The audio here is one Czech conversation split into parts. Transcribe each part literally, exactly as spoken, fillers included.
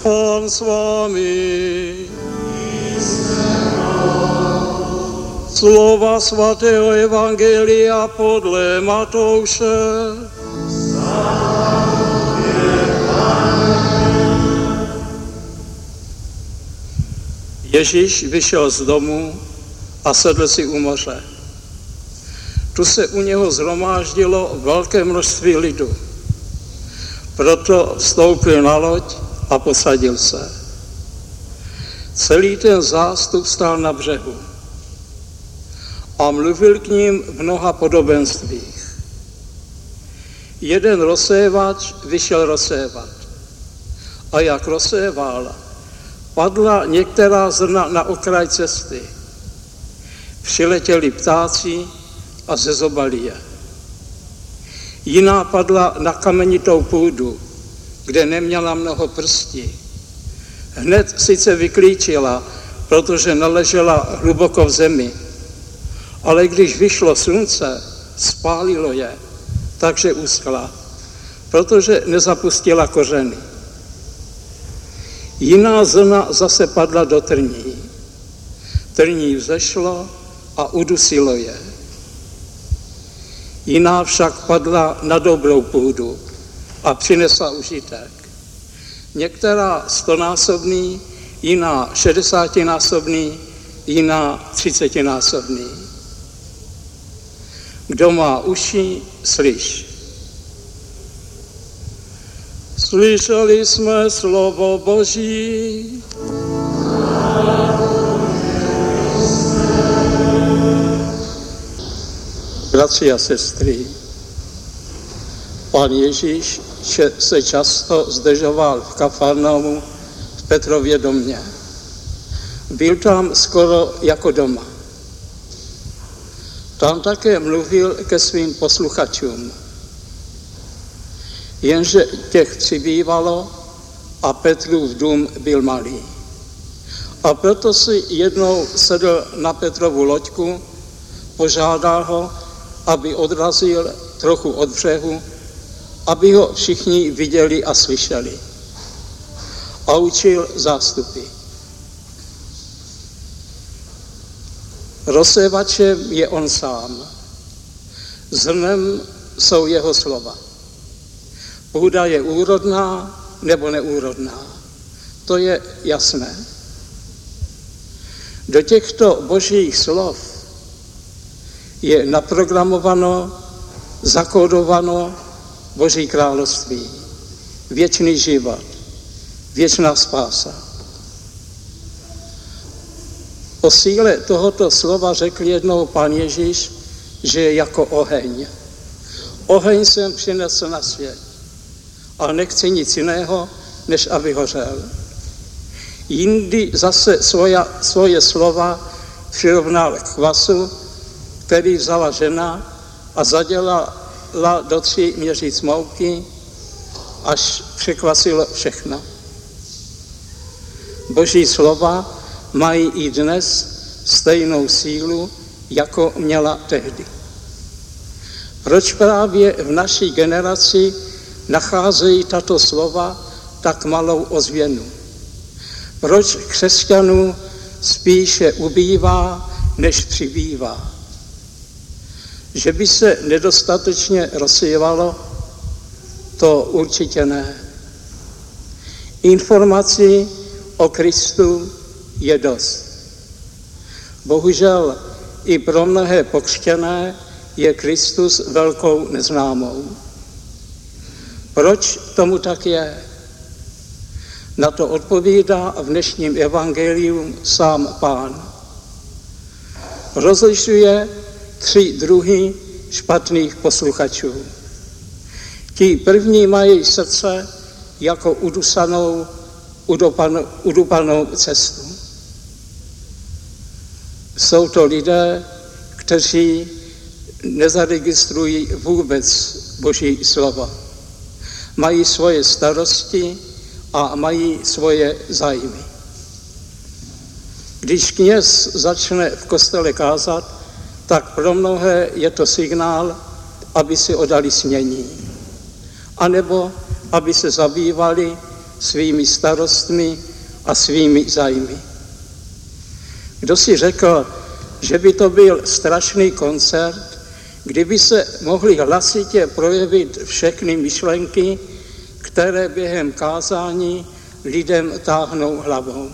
Pán s vámi. Slova svatého evangelia podle Matouše. Ježíš vyšel z domu a sedl si u moře. Tu se u něho shromáždilo velké množství lidu. Proto vstoupil na loď a posadil se. Celý ten zástup stál na břehu a mluvil k ním v mnoha podobenstvích. Jeden rozsévač vyšel rozsévat. A jak rozséval, padla některá zrna na okraj cesty. Přiletěli ptáci a zezobali je. Jiná padla na kamenitou půdu, kde neměla mnoho prstí. Hned sice vyklíčila, protože naležela hluboko v zemi, ale když vyšlo slunce, spálilo je, takže uschla, protože nezapustila kořeny. Jiná zrna zase padla do trní. Trní vzešlo a udusilo je. Jiná však padla na dobrou půdu a přinesla užitek. Některá stonásobný, jiná šedesátinásobný, jiná třicetinásobný. Kdo má uši, slyš. Slyšeli jsme slovo Boží. Bratři a sestry, Pán Ježíš se často zdržoval v Kafarnaumu v Petrově domě. Byl tam skoro jako doma. Tam také mluvil ke svým posluchačům. Jenže těch přibývalo a Petrův dům byl malý. A proto si jednou sedl na Petrovu loďku, požádal ho, aby odrazil trochu od břehu, aby ho všichni viděli a slyšeli. A učil zástupy. Rozsévačem je on sám. Zrnem jsou jeho slova. Půda je úrodná nebo neúrodná. To je jasné. Do těchto božích slov je naprogramováno, zakódováno Boží království, věčný život, věčná spása. O síle tohoto slova řekl jednou Pán Ježíš, že je jako oheň. Oheň jsem přinesl na svět, ale nechci nic jiného, než aby hořel. Jindy zase svoje, svoje slova přirovnal k kvasu, který vzala žena a zadělala do tří měříc mouky, až překvasilo všechno. Boží slova mají i dnes stejnou sílu, jako měla tehdy. Proč právě v naší generaci nacházejí tato slova tak malou ozvěnu? Proč křesťanů spíše ubývá, než přibývá? Že by se nedostatečně rozsívalo, to určitě ne. Informací o Kristu je dost. Bohužel i pro mnohé pokřtěné je Kristus velkou neznámou. Proč tomu tak je? Na to odpovídá v dnešním evangeliu sám Pán. Rozlišuje tři druhy špatných posluchačů. Ti první mají srdce jako udusanou, udupanou, udupanou cestu. Jsou to lidé, kteří nezaregistrují vůbec Boží slovo. Mají svoje starosti a mají svoje zájmy. Když kněz začne v kostele kázat, tak pro mnohé je to signál, aby si oddali snění. A nebo aby se zabývali svými starostmi a svými zájmy. Kdo si řekl, že by to byl strašný koncert, kdyby se mohly hlasitě projevit všechny myšlenky, které během kázání lidem táhnou hlavou.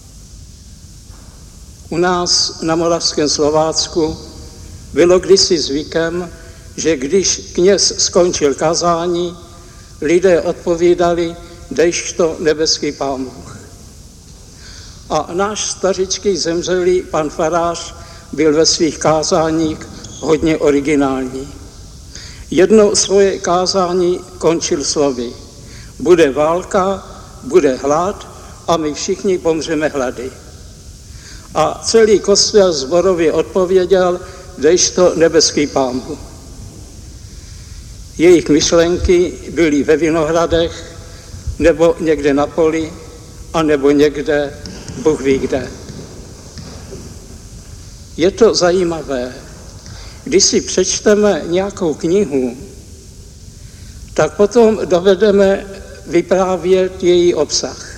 U nás na Moravském Slovácku bylo kdysi zvykem, že když kněz skončil kázání, lidé odpovídali, dejšto nebeský Pán Bůh. A náš stařičký zemřelý pan farář byl ve svých kázáních hodně originální. Jedno svoje kázání končil slovy: bude válka, bude hlad a my všichni pomřeme hlady. A celý kostel zborově odpověděl, dejšto nebeský Pán Bůh. Jejich myšlenky byly ve vinohradech, nebo někde na poli, a nebo někde, Bůh ví kde. Je to zajímavé, když si přečteme nějakou knihu, tak potom dovedeme vyprávět její obsah.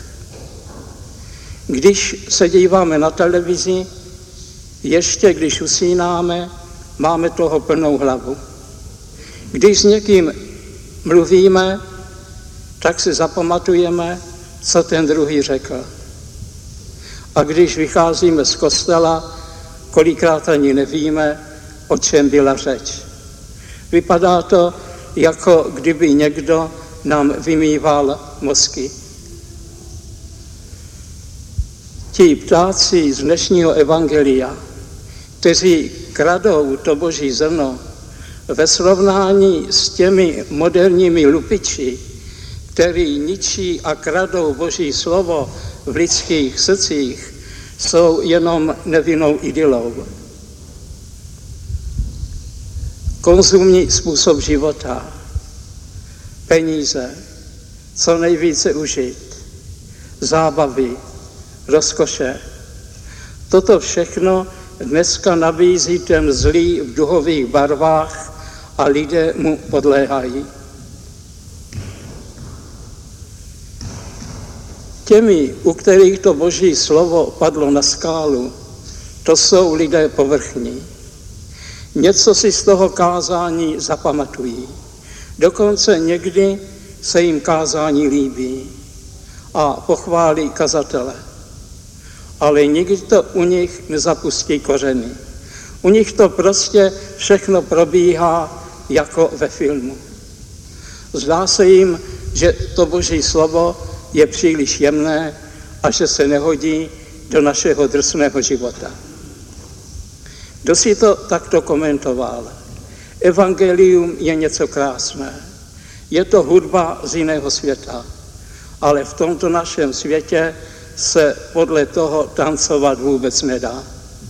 Když se díváme na televizi, ještě když usínáme, máme toho plnou hlavu. Když s někým mluvíme, tak si zapamatujeme, co ten druhý řekl. A když vycházíme z kostela, kolikrát ani nevíme, o čem byla řeč. Vypadá to, jako kdyby někdo nám vymýval mozky. Ti ptáci z dnešního evangelia, kteří kradou to boží zrno, ve srovnání s těmi moderními lupiči, který ničí a kradou boží slovo v lidských srdcích, jsou jenom nevinnou idylou. Konzumní způsob života, peníze, co nejvíce užít, zábavy, rozkoše. Toto všechno dneska nabízí ten zlý v duhových barvách a lidé mu podléhají. Těmi, u kterých to boží slovo padlo na skálu, to jsou lidé povrchní. Něco si z toho kázání zapamatují. Dokonce někdy se jim kázání líbí a pochválí kazatele. Ale nikdy to u nich nezapustí kořeny. U nich to prostě všechno probíhá jako ve filmu. Zdá se jim, že to boží slovo je příliš jemné a že se nehodí do našeho drsného života. Kdo si to takto komentoval? Evangelium je něco krásné. Je to hudba z jiného světa, ale v tomto našem světě se podle toho tancovat vůbec nedá.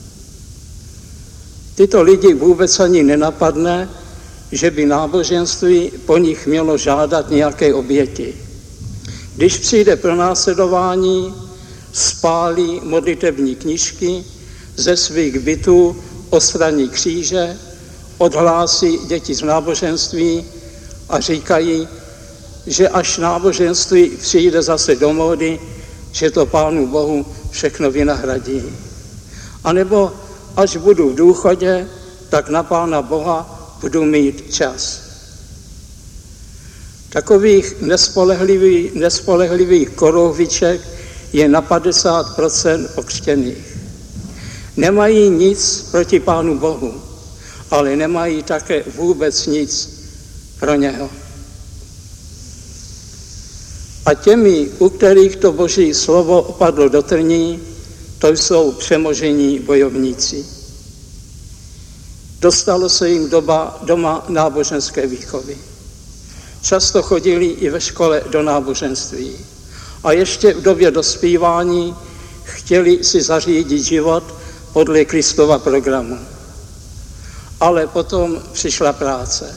Tyto lidi vůbec ani nenapadne, že by náboženství po nich mělo žádat nějaké oběti. Když přijde pronásledování, spálí modlitební knížky, ze svých bytů odstraní kříže, odhlásí děti z náboženství a říkají, že až náboženství přijde zase do módy, že to Pánu Bohu všechno vynahradí. A nebo až budu v důchodě, tak na Pána Boha budu mít čas. Takových nespolehlivých, nespolehlivých korouhviček je na padesát procent pokřtěných. Nemají nic proti Pánu Bohu, ale nemají také vůbec nic pro něho. A těmi, u kterých to boží slovo opadlo do trní, to jsou přemožení bojovníci. Dostalo se jim doba doma náboženské výchovy. Často chodili i ve škole do náboženství. A ještě v době dospívání chtěli si zařídit život podle Kristova programu. Ale potom přišla práce.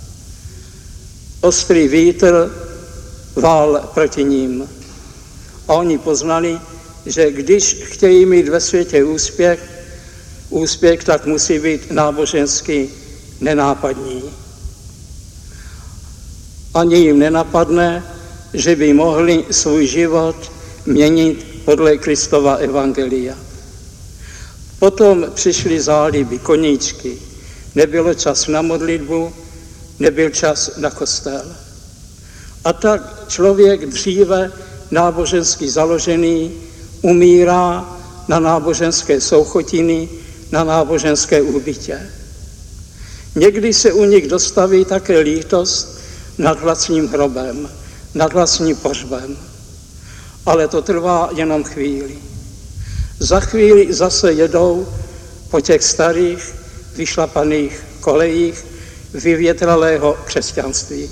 Ostrý vítr vál proti ním. A oni poznali, že když chtějí mít ve světě úspěch, úspěch tak musí být nábožensky nenápadní. Ani jim nenapadne, že by mohli svůj život měnit podle Kristova evangelia. Potom přišly záliby, koníčky. Nebylo čas na modlitbu, nebyl čas na kostel. A tak člověk dříve nábožensky založený umírá na náboženské souchotiny, na náboženské úbytě. Někdy se u nich dostaví také lítost nad vlastním hrobem, nad vlastním pohřbem. Ale to trvá jenom chvíli. Za chvíli zase jedou po těch starých, vyšlapaných kolejích vyvětralého křesťanství.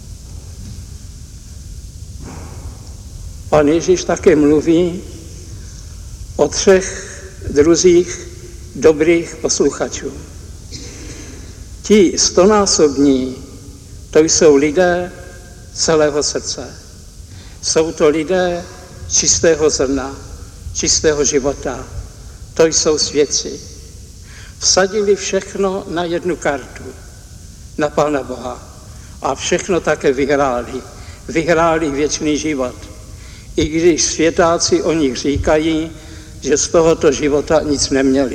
Pan Ježíš také mluví o třech druzích dobrých posluchačů. Ti stonásobní, to jsou lidé celého srdce. Jsou to lidé čistého zrna, čistého života. To jsou svědci. Vsadili všechno na jednu kartu, na Pána Boha. A všechno také vyhráli. Vyhráli věčný život. I když světáci o nich říkají, že z tohoto života nic neměli.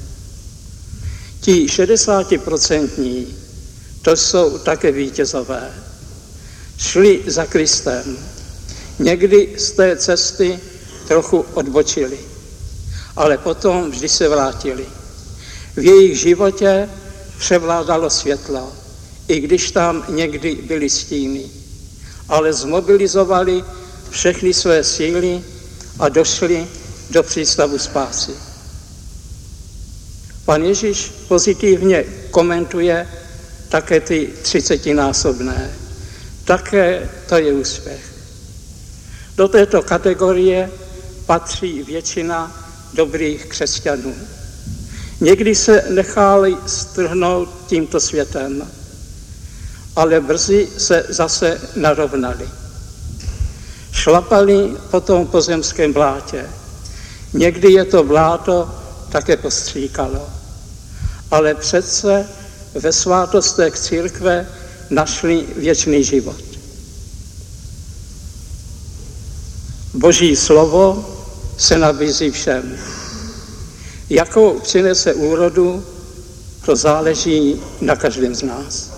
Ti šedesátiprocentní, to jsou také vítězové. Šli za Kristem. Někdy z té cesty trochu odbočili, ale potom vždy se vrátili. V jejich životě převládalo světlo, i když tam někdy byly stíny, ale zmobilizovali všechny své síly a došli do přístavu spásy. Pan Ježíš pozitivně komentuje také ty třicetinásobné. Také to je úspěch. Do této kategorie patří většina dobrých křesťanů. Někdy se nechali strhnout tímto světem, ale brzy se zase narovnali. Šlapali po tom pozemském blátě. Někdy je to bláto také postříkalo. Ale přece ve svátostech církve našli věčný život. Boží slovo se nabízí všem. Jakou přinese úrodu, to záleží na každém z nás.